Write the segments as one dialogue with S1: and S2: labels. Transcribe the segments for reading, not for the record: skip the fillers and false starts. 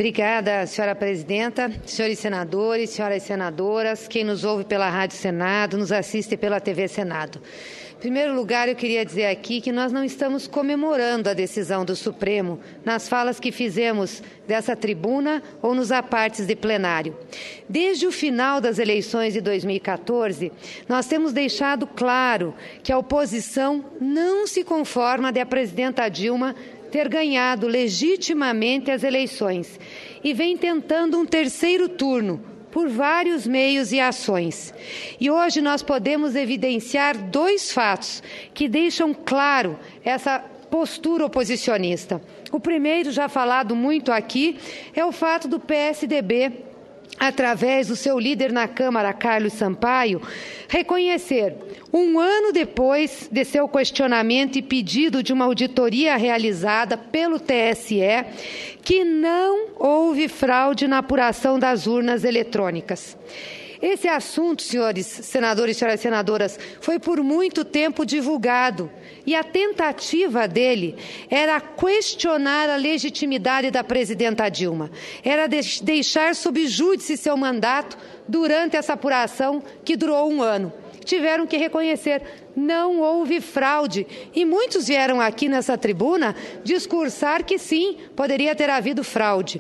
S1: Obrigada, senhora presidenta, senhores senadores, senhoras senadoras, quem nos ouve pela Rádio Senado, nos assiste pela TV Senado. Em primeiro lugar, eu queria dizer aqui que nós não estamos comemorando a decisão do Supremo nas falas que fizemos dessa tribuna ou nos apartes de plenário. Desde o final das eleições de 2014, nós temos deixado claro que a oposição não se conforma de a presidenta Dilma ter ganhado legitimamente as eleições e vem tentando um terceiro turno por vários meios e ações. E hoje nós podemos evidenciar dois fatos que deixam claro essa postura oposicionista. O primeiro, já falado muito aqui, é o fato do PSDB, através do seu líder na Câmara, Carlos Sampaio, reconhecer, um ano depois de seu questionamento e pedido de uma auditoria realizada pelo TSE, que não houve fraude na apuração das urnas eletrônicas. Esse assunto, senhores senadores e senhoras senadoras, foi por muito tempo divulgado e a tentativa dele era questionar a legitimidade da presidenta Dilma, era deixar sob júdice seu mandato durante essa apuração que durou um ano. Tiveram que reconhecer, não houve fraude. E muitos vieram aqui nessa tribuna discursar que sim, poderia ter havido fraude.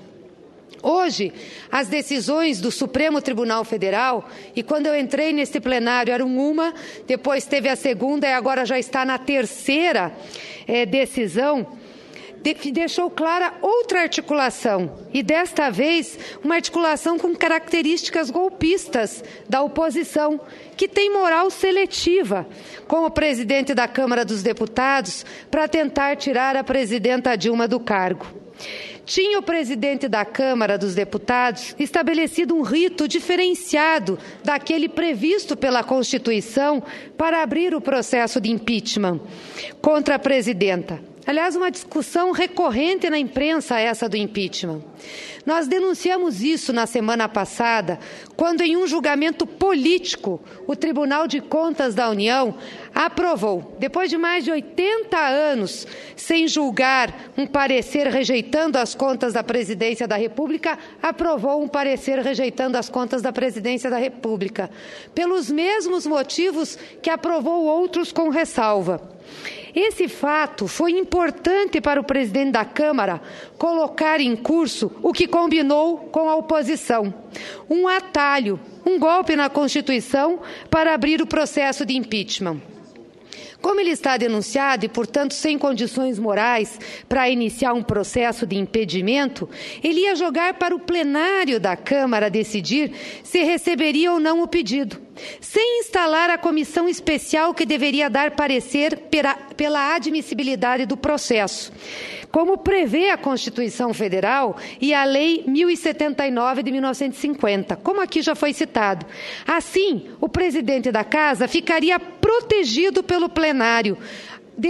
S1: Hoje, as decisões do Supremo Tribunal Federal, e quando eu entrei neste plenário eram uma, depois teve a segunda e agora já está na terceira decisão, deixou clara outra articulação, e desta vez uma articulação com características golpistas da oposição, que tem moral seletiva com o presidente da Câmara dos Deputados para tentar tirar a presidenta Dilma do cargo. Tinha o presidente da Câmara dos Deputados estabelecido um rito diferenciado daquele previsto pela Constituição para abrir o processo de impeachment contra a presidenta. Aliás, uma discussão recorrente na imprensa essa do impeachment. Nós denunciamos isso na semana passada, quando em um julgamento político, o Tribunal de Contas da União aprovou, depois de mais de 80 anos sem julgar um parecer rejeitando as contas da Presidência da República, aprovou um parecer rejeitando as contas da Presidência da República, pelos mesmos motivos que aprovou outros com ressalva. Esse fato foi importante para o presidente da Câmara colocar em curso o que combinou com a oposição, um atalho, um golpe na Constituição para abrir o processo de impeachment. Como ele está denunciado e, portanto, sem condições morais para iniciar um processo de impedimento, ele ia jogar para o plenário da Câmara decidir se receberia ou não o pedido, sem instalar a comissão especial que deveria dar parecer pela admissibilidade do processo, como prevê a Constituição Federal e a Lei 1079 de 1950, como aqui já foi citado. Assim, o presidente da Casa ficaria protegido pelo plenário de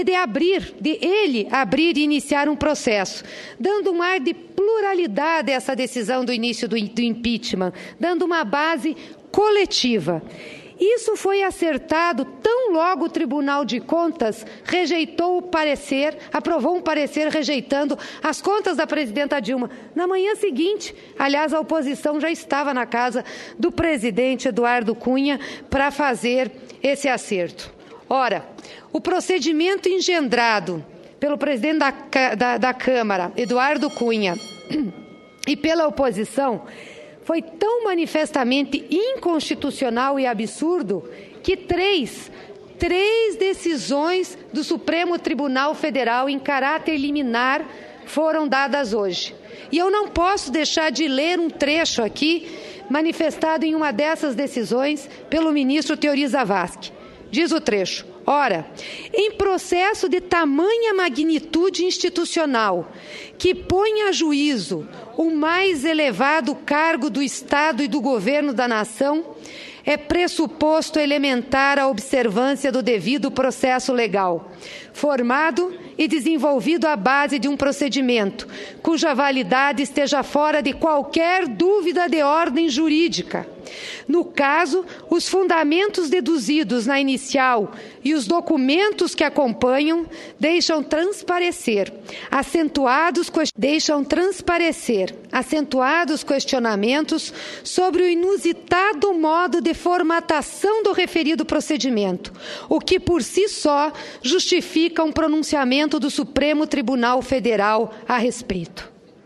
S1: ele abrir e iniciar um processo, dando um ar de pluralidade a essa decisão do início do impeachment, dando uma base coletiva. Isso foi acertado tão logo o Tribunal de Contas rejeitou o parecer, aprovou um parecer rejeitando as contas da presidenta Dilma. Na manhã seguinte, aliás, a oposição já estava na casa do presidente Eduardo Cunha para fazer esse acerto. Ora, o procedimento engendrado pelo presidente da Câmara, Eduardo Cunha, e pela oposição, foi tão manifestamente inconstitucional e absurdo que três decisões do Supremo Tribunal Federal em caráter liminar foram dadas hoje. E eu não posso deixar de ler um trecho aqui, manifestado em uma dessas decisões pelo ministro Teori Zavascki. Diz o trecho: ora, em processo de tamanha magnitude institucional, que põe a juízo o mais elevado cargo do Estado e do governo da nação, é pressuposto elementar a observância do devido processo legal, formado e desenvolvido à base de um procedimento, cuja validade esteja fora de qualquer dúvida de ordem jurídica. No caso, os fundamentos deduzidos na inicial e os documentos que acompanham deixam transparecer acentuados questionamentos sobre o inusitado modo de formatação do referido procedimento, o que por si só justifica um pronunciamento do Supremo Tribunal Federal a respeito.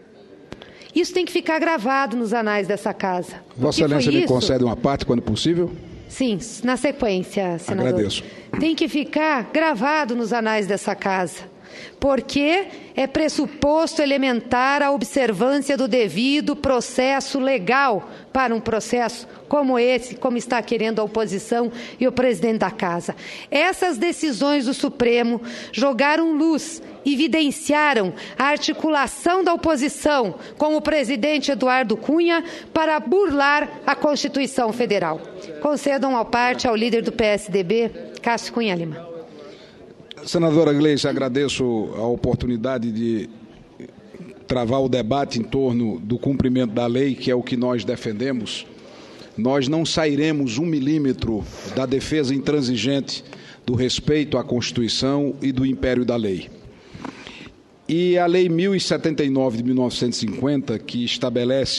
S1: Isso tem que ficar gravado nos anais dessa casa.
S2: Vossa Excelência me concede uma parte, quando possível?
S1: Sim, na sequência, senador.
S2: Agradeço.
S1: Tem que ficar gravado nos anais dessa casa, porque é pressuposto elementar a observância do devido processo legal para um processo como esse, como está querendo a oposição e o presidente da Casa. Essas decisões do Supremo jogaram luz, evidenciaram a articulação da oposição com o presidente Eduardo Cunha para burlar a Constituição Federal. Concedam a parte ao líder do PSDB, Cássio Cunha Lima.
S2: Senadora Gleice, agradeço a oportunidade de travar o debate em torno do cumprimento da lei, que é o que nós defendemos. Nós não sairemos 1 milímetro da defesa intransigente do respeito à Constituição e do império da lei. E a Lei 1079 de 1950, que estabelece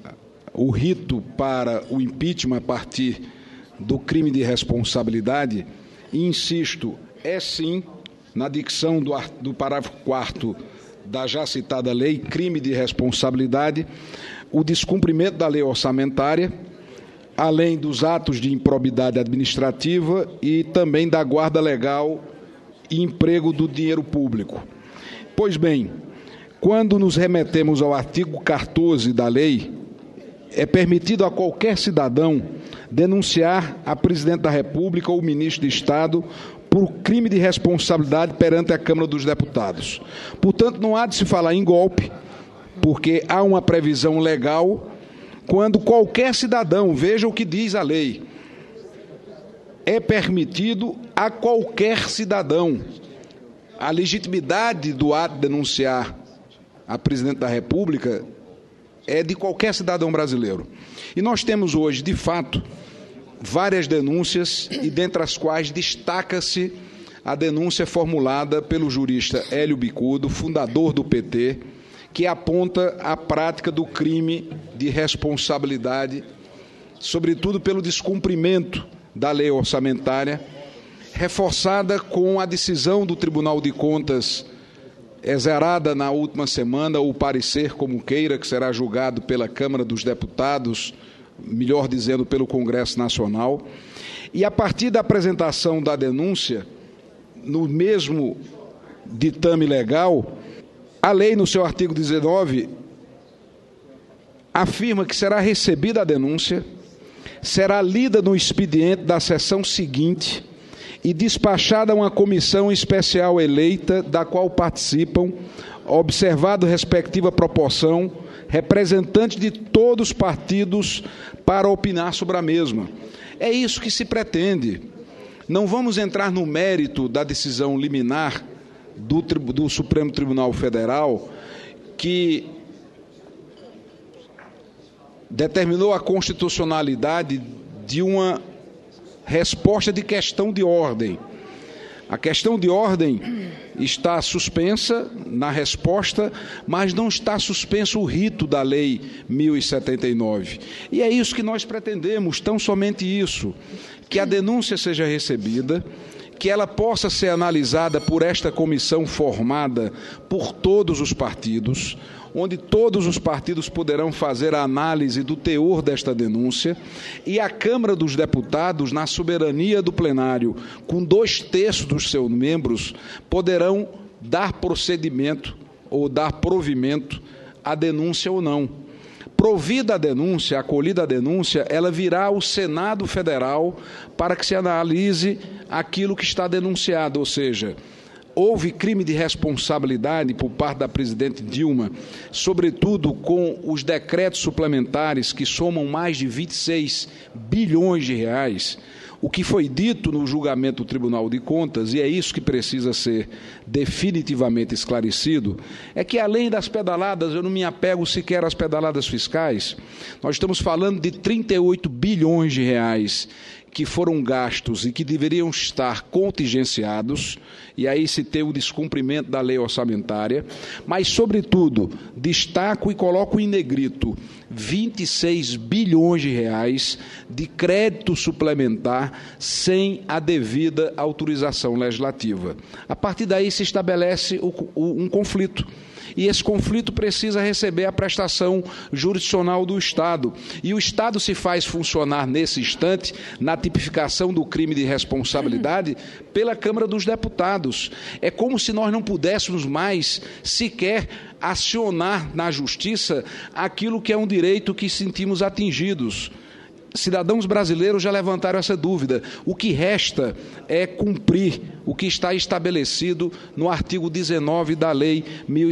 S2: o rito para o impeachment a partir do crime de responsabilidade, e insisto, é sim, na dicção do parágrafo 4º da já citada lei, crime de responsabilidade, o descumprimento da lei orçamentária, além dos atos de improbidade administrativa e também da guarda legal e emprego do dinheiro público. Pois bem, quando nos remetemos ao artigo 14 da lei, é permitido a qualquer cidadão denunciar a presidente da República ou o ministro de Estado por crime de responsabilidade perante a Câmara dos Deputados. Portanto, não há de se falar em golpe, porque há uma previsão legal quando qualquer cidadão, veja o que diz a lei, é permitido a qualquer cidadão. A legitimidade do ato de denunciar a presidente da República é de qualquer cidadão brasileiro. E nós temos hoje, de fato, várias denúncias, e dentre as quais destaca-se a denúncia formulada pelo jurista Hélio Bicudo, fundador do PT, que aponta a prática do crime de responsabilidade, sobretudo pelo descumprimento da lei orçamentária, reforçada com a decisão do Tribunal de Contas exerada na última semana, o parecer como queira, que será julgado pela Câmara dos Deputados, melhor dizendo, pelo Congresso Nacional. E a partir da apresentação da denúncia, no mesmo ditame legal, a lei, no seu artigo 19, afirma que será recebida a denúncia, será lida no expediente da sessão seguinte e despachada a uma comissão especial eleita, da qual participam, observado respectiva proporção, representantes de todos os partidos para opinar sobre a mesma. É isso que se pretende. Não vamos entrar no mérito da decisão liminar do Supremo Tribunal Federal, que determinou a constitucionalidade de uma resposta de questão de ordem. A questão de ordem está suspensa na resposta, mas não está suspenso o rito da Lei 1079. E é isso que nós pretendemos, tão somente isso, que a denúncia seja recebida, que ela possa ser analisada por esta comissão formada por todos os partidos, onde todos os partidos poderão fazer a análise do teor desta denúncia, e a Câmara dos Deputados, na soberania do plenário, com 2/3 dos seus membros, poderão dar procedimento ou dar provimento à denúncia ou não. Provida a denúncia, acolhida a denúncia, ela virá ao Senado Federal para que se analise aquilo que está denunciado, ou seja, houve crime de responsabilidade por parte da presidente Dilma, sobretudo com os decretos suplementares que somam mais de 26 bilhões de reais, O que foi dito no julgamento do Tribunal de Contas, e é isso que precisa ser definitivamente esclarecido, é que além das pedaladas, eu não me apego sequer às pedaladas fiscais, nós estamos falando de 38 bilhões de reais que foram gastos e que deveriam estar contingenciados, e aí se tem o descumprimento da lei orçamentária, mas, sobretudo, destaco e coloco em negrito 26 bilhões de reais de crédito suplementar sem a devida autorização legislativa. A partir daí se estabelece um conflito. E esse conflito precisa receber a prestação jurisdicional do Estado. E o Estado se faz funcionar nesse instante, na tipificação do crime de responsabilidade, pela Câmara dos Deputados. É como se nós não pudéssemos mais sequer acionar na Justiça aquilo que é um direito que sentimos atingidos. Cidadãos brasileiros já levantaram essa dúvida. O que resta é cumprir o que está estabelecido no artigo 19 da Lei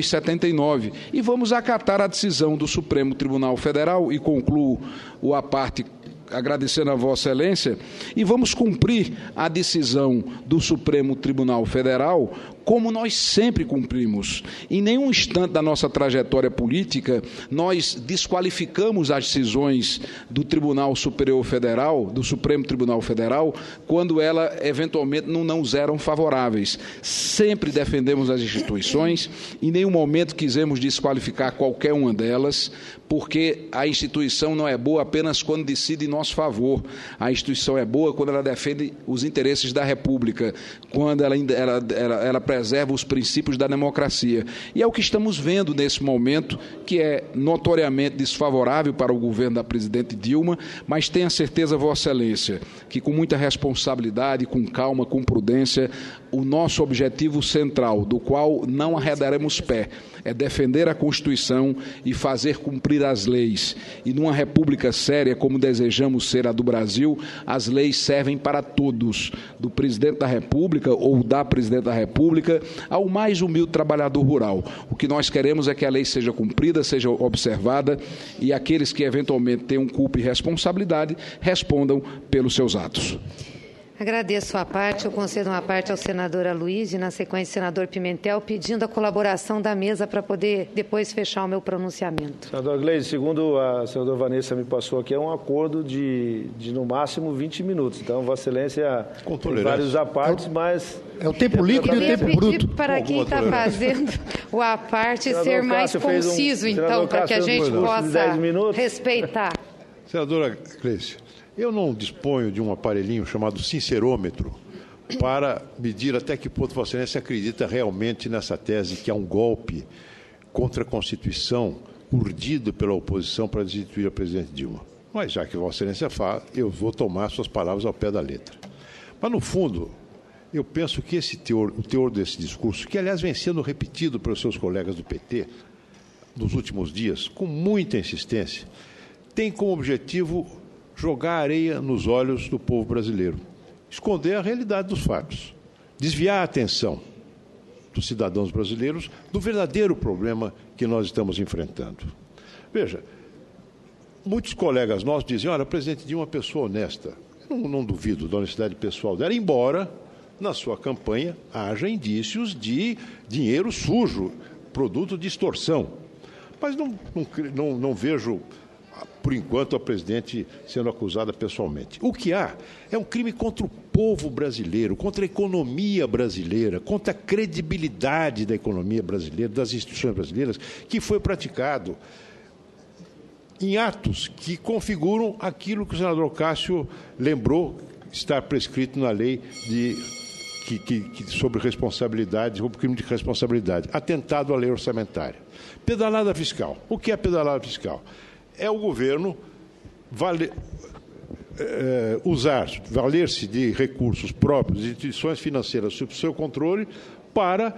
S2: 1079. E vamos acatar a decisão do Supremo Tribunal Federal, e concluo a parte agradecendo a Vossa Excelência, e vamos cumprir a decisão do Supremo Tribunal Federal como nós sempre cumprimos. Em nenhum instante da nossa trajetória política nós desqualificamos as decisões do Tribunal Superior Federal, do Supremo Tribunal Federal, quando elas eventualmente não nos eram favoráveis. Sempre defendemos as instituições, em nenhum momento quisemos desqualificar qualquer uma delas, porque a instituição não é boa apenas quando decide em nosso favor. A instituição é boa quando ela defende os interesses da República, quando ela preserva os princípios da democracia. E é o que estamos vendo nesse momento, que é notoriamente desfavorável para o governo da presidente Dilma, mas tenha certeza, Vossa Excelência, que com muita responsabilidade, com calma, com prudência, o nosso objetivo central, do qual não arredaremos pé, é defender a Constituição e fazer cumprir as leis. E numa república séria, como desejamos ser a do Brasil, as leis servem para todos, do presidente da República ou da presidente da República ao mais humilde trabalhador rural. O que nós queremos é que a lei seja cumprida, seja observada, e aqueles que eventualmente tenham culpa e responsabilidade respondam pelos seus atos.
S1: Agradeço a parte, eu concedo uma parte ao senador Aloysio e, na sequência, senador Pimentel, pedindo a colaboração da mesa para poder depois fechar o meu pronunciamento.
S3: Senador Gleisi, segundo a senadora Vanessa me passou aqui, é um acordo de no máximo 20 minutos. Então, Vossa Excelência tem vários apartes, mas...
S4: É o tempo líquido e o tempo bruto.
S1: Eu queria pedir para quem está fazendo o aparte ser mais conciso, então, para que a gente possa respeitar.
S5: Senadora Gleisi, eu não disponho de um aparelhinho chamado sincerômetro para medir até que ponto Vossa Excelência acredita realmente nessa tese que há um golpe contra a Constituição urdido pela oposição para destituir a presidente Dilma. Mas já que Vossa Excelência fala, eu vou tomar suas palavras ao pé da letra. Mas, no fundo, eu penso que o teor desse discurso, que, aliás, vem sendo repetido pelos seus colegas do PT nos últimos dias, com muita insistência, tem como objetivo jogar areia nos olhos do povo brasileiro, esconder a realidade dos fatos, desviar a atenção dos cidadãos brasileiros do verdadeiro problema que nós estamos enfrentando. Veja, muitos colegas nossos dizem, olha, a presidente Dilma é uma pessoa honesta. Eu não duvido da honestidade pessoal dela, embora na sua campanha haja indícios de dinheiro sujo, produto de extorsão. Mas não vejo, por enquanto, a presidente sendo acusada pessoalmente. O que há é um crime contra o povo brasileiro, contra a economia brasileira, contra a credibilidade da economia brasileira, das instituições brasileiras, que foi praticado em atos que configuram aquilo que o senador Cássio lembrou estar prescrito na lei sobre responsabilidade, sobre crime de responsabilidade, atentado à lei orçamentária. Pedalada fiscal. O que é pedalada fiscal? É o governo valer-se de recursos próprios de instituições financeiras sob seu controle para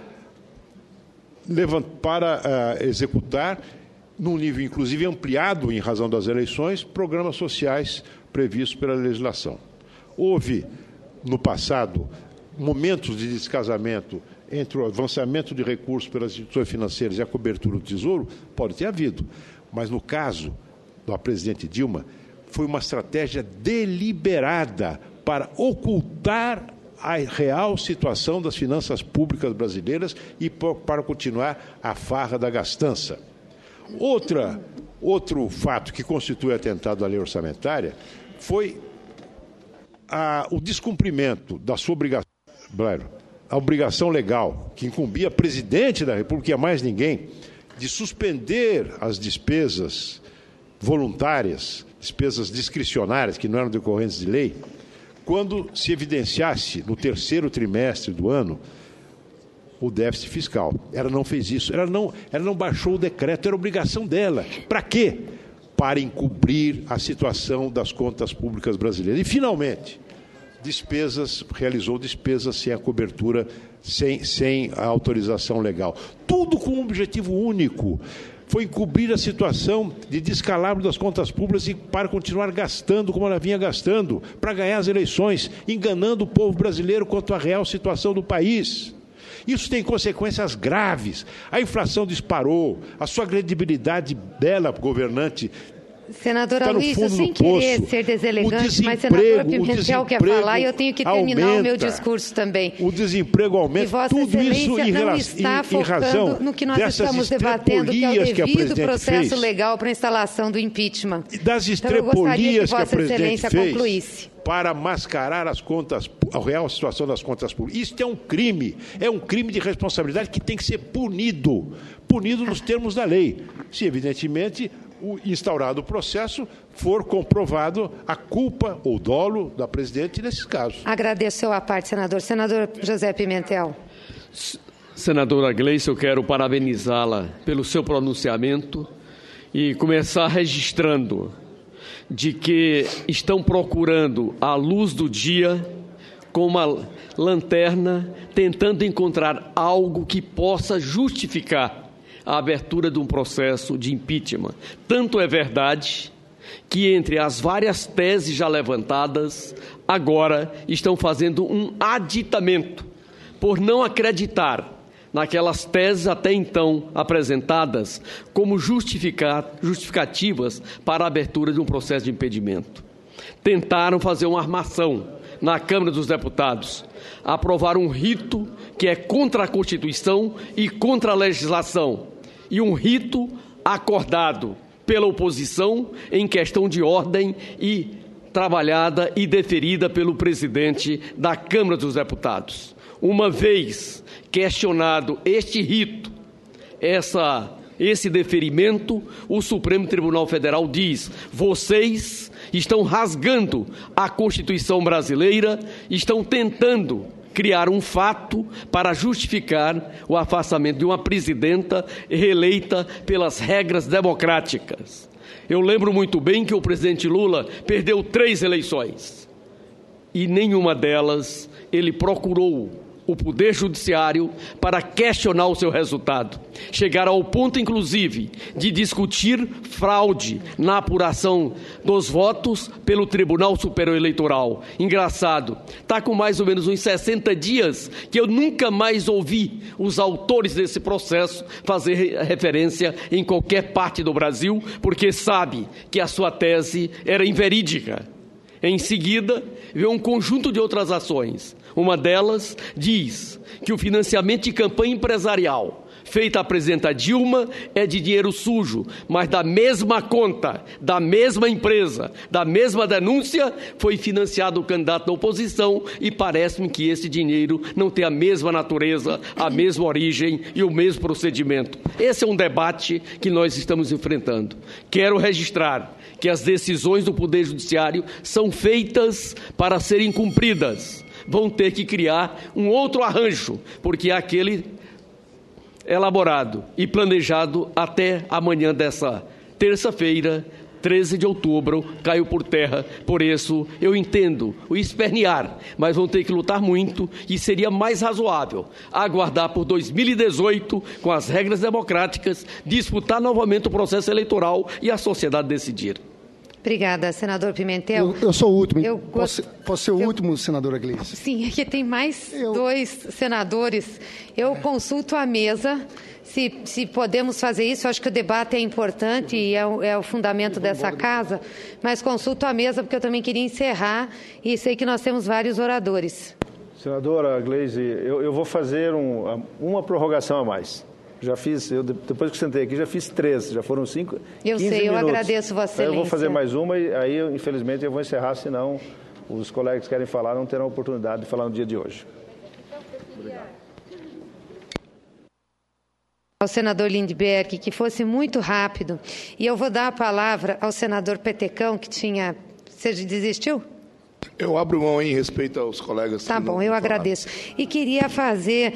S5: executar, num nível inclusive ampliado em razão das eleições, programas sociais previstos pela legislação. Houve, no passado, momentos de descasamento entre o avançamento de recursos pelas instituições financeiras e a cobertura do Tesouro? Pode ter havido, mas no caso da presidente Dilma, foi uma estratégia deliberada para ocultar a real situação das finanças públicas brasileiras e para continuar a farra da gastança. Outro fato que constitui atentado à lei orçamentária foi o descumprimento da sua obrigação, a obrigação legal que incumbia a presidente da República e a mais ninguém de suspender as despesas voluntárias, despesas discricionárias que não eram decorrentes de lei, quando se evidenciasse no terceiro trimestre do ano o déficit fiscal. Ela não fez isso, ela não baixou o decreto, era obrigação dela. Para quê? Para encobrir a situação das contas públicas brasileiras. E, finalmente, realizou despesas sem a cobertura, sem a autorização legal. Tudo com um objetivo único. Foi encobrir a situação de descalabro das contas públicas e para continuar gastando como ela vinha gastando, para ganhar as eleições, enganando o povo brasileiro quanto à real situação do país. Isso tem consequências graves. A inflação disparou, a sua credibilidade dela, governante,
S1: senadora Luísa, sem querer ser deselegante, mas senadora Pimentel quer falar e eu tenho que terminar o meu discurso também.
S5: O desemprego aumenta,
S1: e Vossa
S5: tudo
S1: Excelência
S5: isso
S1: não está focando no que nós estamos debatendo, que é o devido processo legal para a instalação do impeachment.
S5: Das estrepolias que a presidente fez
S1: concluísse
S5: para mascarar a real situação das contas públicas. Isso é um crime de responsabilidade que tem que ser punido nos termos da lei. Se, evidentemente, o instaurado processo for comprovado a culpa ou dolo da presidente nesses casos.
S1: Agradeço a parte, senador. Senador José Pimentel.
S4: Senadora Gleice, eu quero parabenizá-la pelo seu pronunciamento e começar registrando de que estão procurando a luz do dia com uma lanterna, tentando encontrar algo que possa justificar a abertura de um processo de impeachment. Tanto é verdade que, entre as várias teses já levantadas, agora estão fazendo um aditamento por não acreditar naquelas teses até então apresentadas como justificativas para a abertura de um processo de impedimento. Tentaram fazer uma armação na Câmara dos Deputados, aprovar um rito que é contra a Constituição e contra a legislação, e um rito acordado pela oposição em questão de ordem e trabalhada e deferida pelo presidente da Câmara dos Deputados. Uma vez questionado este rito, esse deferimento, o Supremo Tribunal Federal diz: vocês estão rasgando a Constituição brasileira, estão tentando criar um fato para justificar o afastamento de uma presidenta reeleita pelas regras democráticas. Eu lembro muito bem que o presidente Lula perdeu 3 eleições e nenhuma delas ele procurou o Poder Judiciário para questionar o seu resultado. Chegaram ao ponto, inclusive, de discutir fraude na apuração dos votos pelo Tribunal Superior Eleitoral. Engraçado, está com mais ou menos uns 60 dias que eu nunca mais ouvi os autores desse processo fazer referência em qualquer parte do Brasil, porque sabe que a sua tese era inverídica. Em seguida, veio um conjunto de outras ações. Uma delas diz que o financiamento de campanha empresarial feita à presidenta Dilma é de dinheiro sujo, mas da mesma conta, da mesma empresa, da mesma denúncia, foi financiado o candidato da oposição e parece-me que esse dinheiro não tem a mesma natureza, a mesma origem e o mesmo procedimento. Esse é um debate que nós estamos enfrentando. Quero registrar que as decisões do Poder Judiciário são feitas para serem cumpridas. Vão ter que criar um outro arranjo, porque aquele elaborado e planejado até amanhã dessa terça-feira, 13 de outubro, caiu por terra. Por isso, eu entendo o espernear, mas vão ter que lutar muito e seria mais razoável aguardar por 2018, com as regras democráticas, disputar novamente o processo eleitoral e a sociedade decidir.
S1: Obrigada, senador Pimentel.
S6: Eu sou o último. Posso ser o último, senadora Gleice?
S1: Sim, aqui tem mais 2 senadores. Eu consulto a mesa se podemos fazer isso. Eu acho que o debate é importante e é o fundamento dessa casa, mas consulto a mesa porque eu também queria encerrar e sei que nós temos vários oradores.
S3: Senadora Gleice, eu vou fazer uma prorrogação a mais. Já fiz, depois que sentei aqui, já fiz 3, já foram 5, 15 minutos.
S1: Eu agradeço, Vossa Excelência.
S3: Eu vou fazer mais uma e aí, infelizmente, eu vou encerrar, senão os colegas que querem falar não terão oportunidade de falar no dia de hoje. Obrigado.
S1: Ao senador Lindbergh, que fosse muito rápido. E eu vou dar a palavra ao senador Petecão, que tinha... Você desistiu?
S7: Eu abro mão em respeito aos colegas.
S1: Tá bom, eu agradeço. E queria fazer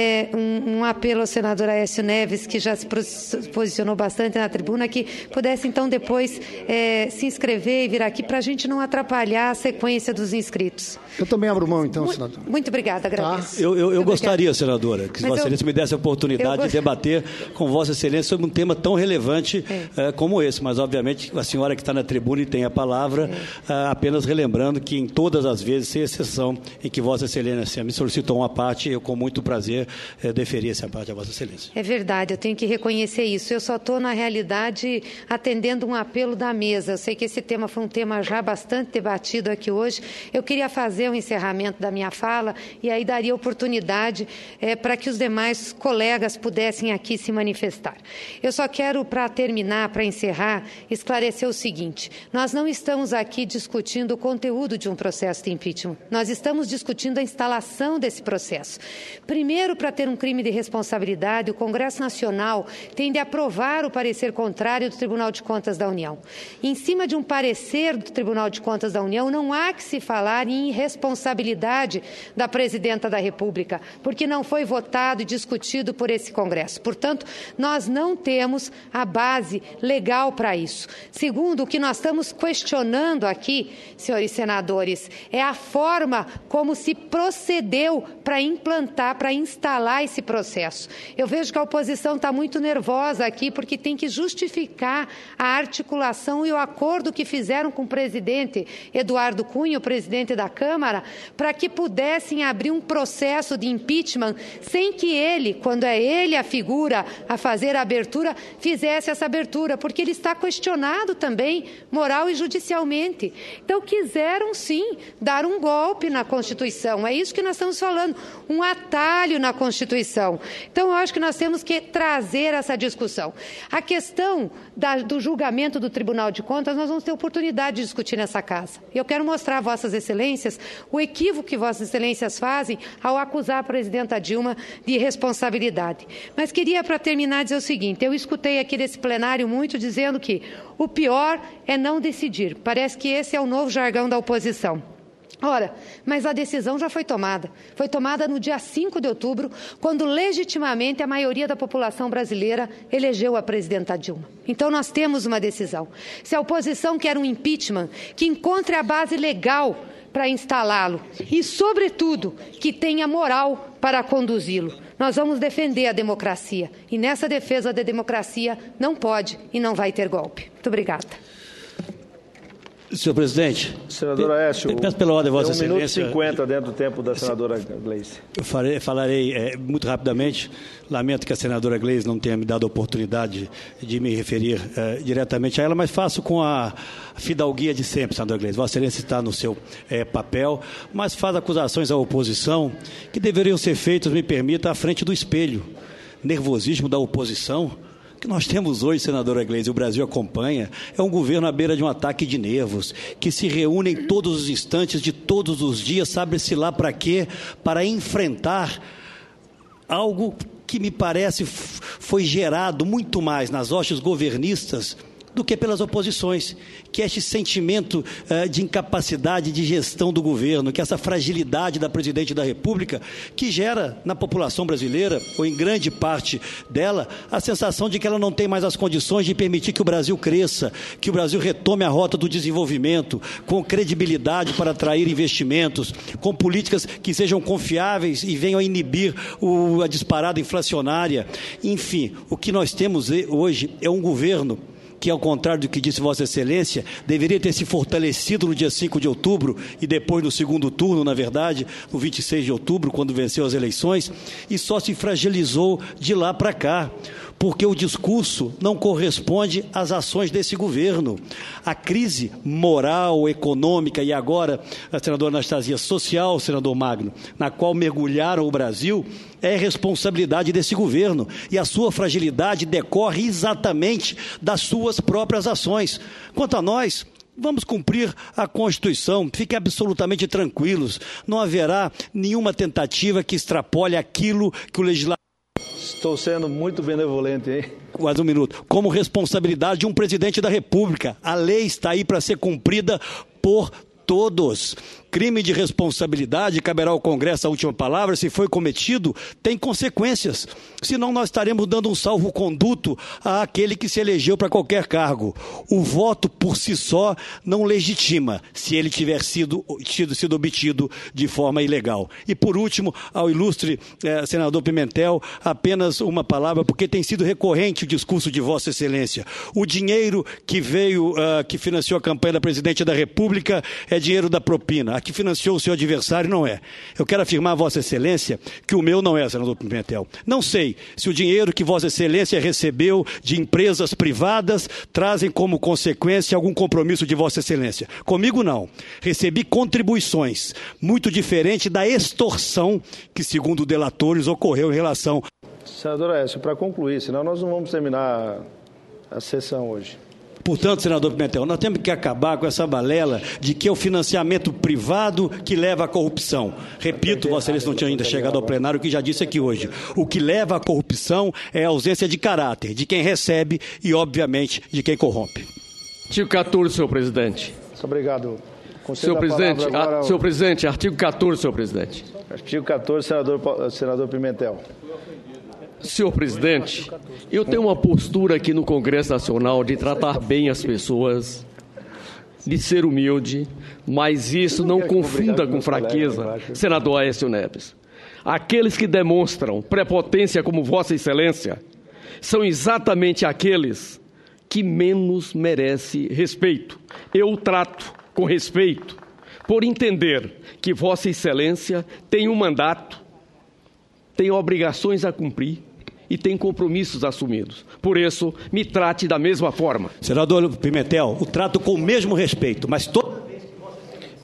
S1: um apelo ao senador Aécio Neves, que já se posicionou bastante na tribuna, que pudesse, então, depois se inscrever e vir aqui, para a gente não atrapalhar a sequência dos inscritos.
S6: Eu também abro mão, então, senador.
S1: Muito obrigada, agradeço.
S8: Tá. Eu gostaria, senadora, que Vossa Excelência me desse a oportunidade de debater com Vossa Excelência sobre um tema tão relevante como esse, mas, obviamente, a senhora que está na tribuna e tem a palavra, apenas relembrando que em todas as vezes, sem exceção, em que Vossa Excelência me solicitou uma parte, eu com muito prazer deferi essa parte a Vossa Excelência.
S1: É verdade, eu tenho que reconhecer isso. Eu só estou, na realidade, atendendo um apelo da mesa. Eu sei que esse tema foi um tema já bastante debatido aqui hoje. Eu queria fazer o encerramento da minha fala e aí daria oportunidade para que os demais colegas pudessem aqui se manifestar. Eu só quero, para terminar, para encerrar, esclarecer o seguinte: nós não estamos aqui discutindo o conteúdo de um processo de impeachment. Nós estamos discutindo a instalação desse processo. Primeiro, para ter um crime de responsabilidade, o Congresso Nacional tem de aprovar o parecer contrário do Tribunal de Contas da União. Em cima de um parecer do Tribunal de Contas da União, não há que se falar em irresponsabilidade da Presidenta da República, porque não foi votado e discutido por esse Congresso. Portanto, nós não temos a base legal para isso. Segundo, o que nós estamos questionando aqui, senhores senadores, é a forma como se procedeu para implantar, para instalar esse processo. Eu vejo que a oposição está muito nervosa aqui porque tem que justificar a articulação e o acordo que fizeram com o presidente Eduardo Cunha, o presidente da Câmara, para que pudessem abrir um processo de impeachment sem que ele, quando é ele a figura a fazer a abertura, fizesse essa abertura, porque ele está questionado também moral e judicialmente. Então, quiseram sim dar um golpe na Constituição. É isso que nós estamos falando, um atalho na Constituição. Então, eu acho que nós temos que trazer essa discussão. A questão do julgamento do Tribunal de Contas, nós vamos ter oportunidade de discutir nessa casa. Eu quero mostrar a Vossas Excelências o equívoco que Vossas Excelências fazem ao acusar a presidenta Dilma de irresponsabilidade. Mas queria, para terminar, dizer o seguinte: eu escutei aqui nesse plenário muito dizendo que o pior é não decidir. Parece que esse é o novo jargão da oposição. Ora, mas a decisão já foi tomada. Foi tomada no dia 5 de outubro, quando legitimamente a maioria da população brasileira elegeu a presidenta Dilma. Então nós temos uma decisão. Se a oposição quer um impeachment, que encontre a base legal para instalá-lo e, sobretudo, que tenha moral para conduzi-lo. Nós vamos defender a democracia e nessa defesa da democracia não pode e não vai ter golpe. Muito obrigada.
S8: Senhor presidente,
S3: senador Aécio,
S8: peço pela ordem, Vossa Excelência.
S3: 1 minuto e 50 dentro do tempo da senadora Gleice.
S8: Eu falarei muito rapidamente. Lamento que a senadora Gleice não tenha me dado a oportunidade de me referir diretamente a ela, mas faço com a fidalguia de sempre, senadora Gleice. Vossa Excelência está no seu papel, mas faz acusações à oposição que deveriam ser feitas, me permita, à frente do espelho. Nervosismo da oposição que nós temos hoje, senadora Gleice, o Brasil acompanha, é um governo à beira de um ataque de nervos, que se reúne em todos os instantes de todos os dias, sabe-se lá para quê? Para enfrentar algo que me parece foi gerado muito mais nas hostes governistas do que pelas oposições, que é este sentimento de incapacidade de gestão do governo, que é essa fragilidade da presidente da República, que gera na população brasileira, ou em grande parte dela, a sensação de que ela não tem mais as condições de permitir que o Brasil cresça, que o Brasil retome a rota do desenvolvimento, com credibilidade para atrair investimentos, com políticas que sejam confiáveis e venham a inibir a disparada inflacionária. Enfim, o que nós temos hoje é um governo que, ao contrário do que disse Vossa Excelência, deveria ter se fortalecido no dia 5 de outubro e depois no segundo turno, na verdade, no 26 de outubro, quando venceu as eleições, e só se fragilizou de lá para cá, porque o discurso não corresponde às ações desse governo. A crise moral, econômica e agora, a senadora Anastasia, social, senador Magno, na qual mergulharam o Brasil, é responsabilidade desse governo. E a sua fragilidade decorre exatamente das suas próprias ações. Quanto a nós, vamos cumprir a Constituição, fiquem absolutamente tranquilos. Não haverá nenhuma tentativa que extrapole aquilo que o legislador...
S3: Estou sendo muito benevolente, hein?
S8: Mais um minuto. Como responsabilidade de um presidente da República. A lei está aí para ser cumprida por todos. Crime de responsabilidade, caberá ao Congresso a última palavra, se foi cometido, tem consequências. Senão nós estaremos dando um salvo-conduto àquele que se elegeu para qualquer cargo. O voto por si só não legitima, se ele tiver sido obtido de forma ilegal. E por último, ao ilustre senador Pimentel, apenas uma palavra, porque tem sido recorrente o discurso de Vossa Excelência. O dinheiro que veio, que financiou a campanha da Presidente da República é dinheiro da propina. Que financiou o seu adversário não é. Eu quero afirmar a Vossa Excelência que o meu não é, senador Pimentel. Não sei se o dinheiro que Vossa Excelência recebeu de empresas privadas trazem como consequência algum compromisso de Vossa Excelência. Comigo não. Recebi contribuições, muito diferente da extorsão que, segundo delatores, ocorreu em relação...
S3: Senador Aécio, para concluir, senão nós não vamos terminar a sessão hoje.
S8: Portanto, senador Pimentel, nós temos que acabar com essa balela de que é o financiamento privado que leva à corrupção. Repito, Vossa Excelência não tinha ainda chegado ao plenário, o que já disse aqui hoje. O que leva à corrupção é a ausência de caráter, de quem recebe e, obviamente, de quem corrompe.
S4: Artigo 14, senhor presidente.
S3: Muito obrigado.
S4: Senhor presidente, senhor presidente, artigo 14, senhor presidente.
S3: Artigo 14, senador Pimentel.
S4: Senhor presidente, eu tenho uma postura aqui no Congresso Nacional de tratar bem as pessoas, de ser humilde, mas isso não confunda com fraqueza, senador Aécio Neves. Aqueles que demonstram prepotência como Vossa Excelência são exatamente aqueles que menos merecem respeito. Eu o trato com respeito, por entender que Vossa Excelência tem um mandato, tem obrigações a cumprir e tem compromissos assumidos. Por isso, me trate da mesma forma.
S8: Senador Pimentel, o trato com o mesmo respeito, mas